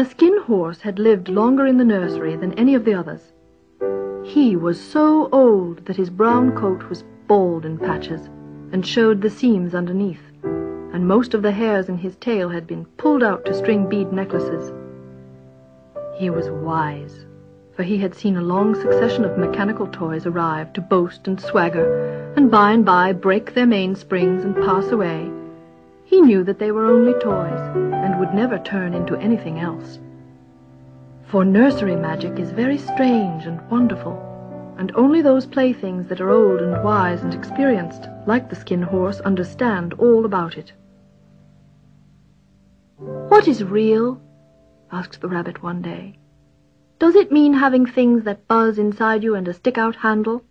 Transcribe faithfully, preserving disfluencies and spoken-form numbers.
The Skin Horse had lived longer in the nursery than any of the others. He was so old that his brown coat was bald in patches and showed the seams underneath, and most of the hairs in his tail had been pulled out to string bead necklaces. He was wise, for he had seen a long succession of mechanical toys arrive to boast and swagger, and by and by break their mainsprings and pass away. He knew that they were only toys, and would never turn into anything else. For nursery magic is very strange and wonderful, and only those playthings that are old and wise and experienced, like the Skin Horse, understand all about it. "What is real?" asked the rabbit one day. "Does it mean having things that buzz inside you and a stick-out handle?